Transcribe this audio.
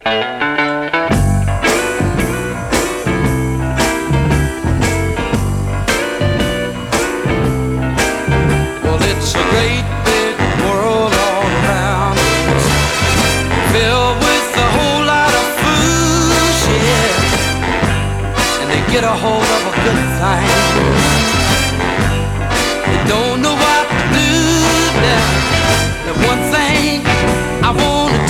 Well, it's a great big world all around, filled with a whole lot of fools, yeah. And they get a hold of a good thing, they don't know what to do now. The one thing I wanna